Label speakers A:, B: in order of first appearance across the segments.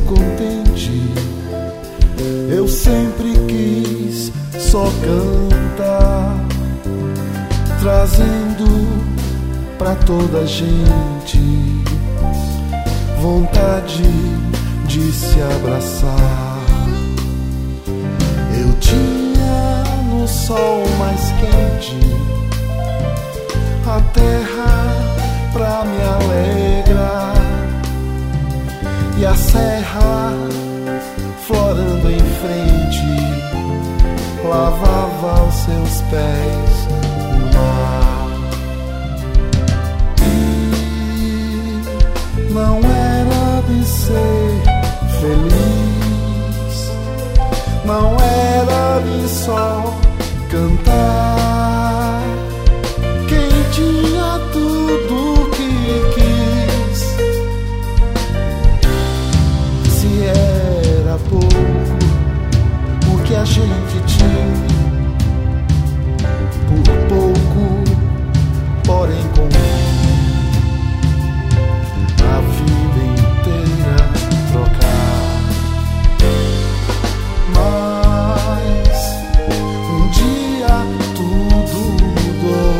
A: contente. Eu sempre quis só cantar, trazendo pra toda a gente vontade de se abraçar. Eu tinha no sol mais quente a terra pra me alegrar, e a serra florando em frente lavava os seus pés no mar. E não era de ser feliz, não era de só cantar. Quem tinha tudo que quis, se era pouco o que a gente tinha, por pouco, porém com a vida inteira trocar. Mas um dia tudo mudou,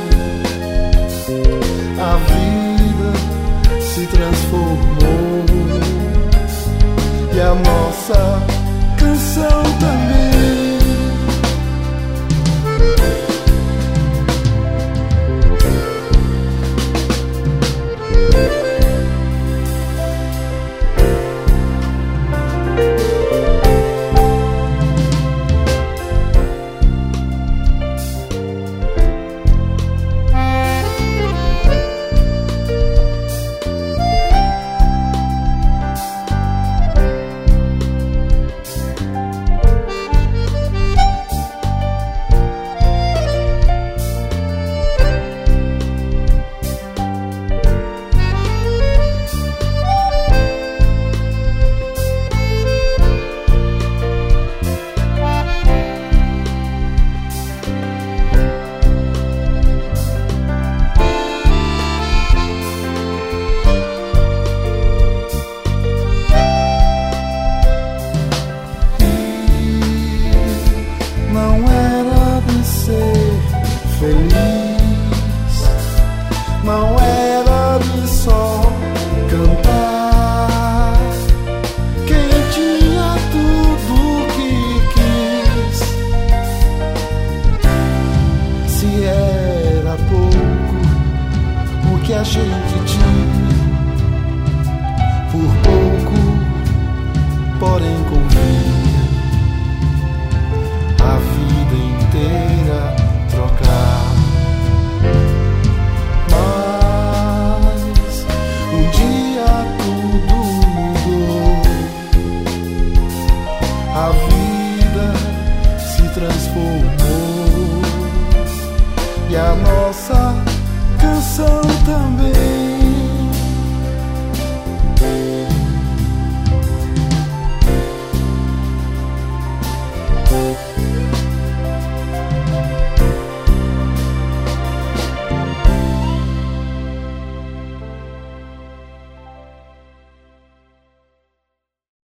A: a vida se transformou e a nossa